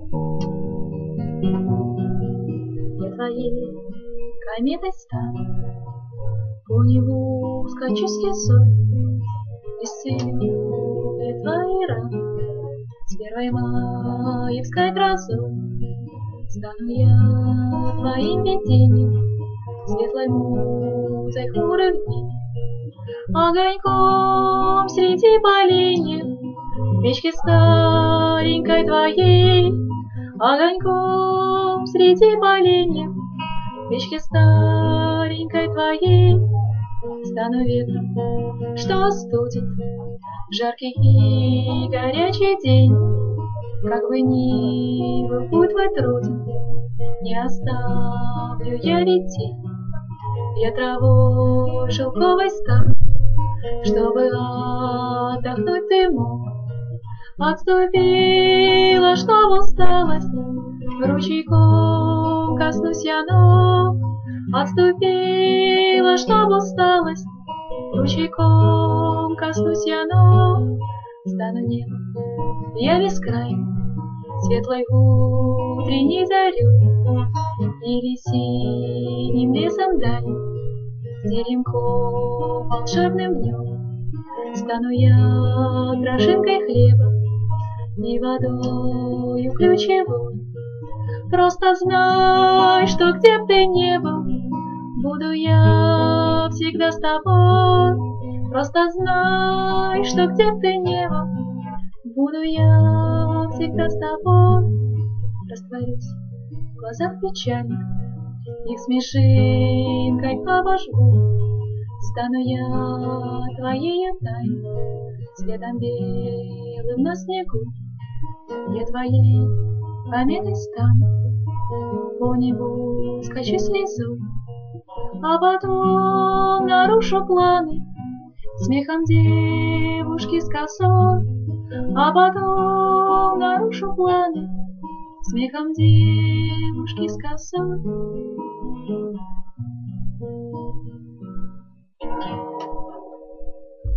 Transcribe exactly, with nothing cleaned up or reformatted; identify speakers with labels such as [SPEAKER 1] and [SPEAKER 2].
[SPEAKER 1] Я твоей кометой стану, по небу скачу с лесой, исцелю твои раны, с первой маевской грозой. Стану я твоим видением, светлой музой хмурых дней, огоньком среди поленьев, печки старенькой твоей, огоньком среди поленьев, печки старенькой твоей. Стану ветром, что остудит жаркий и горячий день. Как бы ни был путь твой труден, не оставлю я ведь тень. Я травой шелковой стану, чтобы отдохнуть ты мог. Отступила, чтоб усталость, ручейком коснусь я ног. Отступила, чтоб усталость, ручейком коснусь я ног. Стану небом я бескрайним, светлой утренней зарей, или синим лесом дальним, с теремком волшебным днем. Стану я крошинкой хлеба и водою ключевой. Просто знай, что где б ты ни был, буду я всегда с тобой. Просто знай, что где б ты ни был, буду я всегда с тобой. Растворюсь в глазах печальных, их смешинкой обожгу. Стану я твоею тайной, следом белым на снегу. Я твоей кометой стану, по небу скачу слезу, а потом нарушу планы смехом девушки с косой. А потом нарушу планы смехом девушки с косой.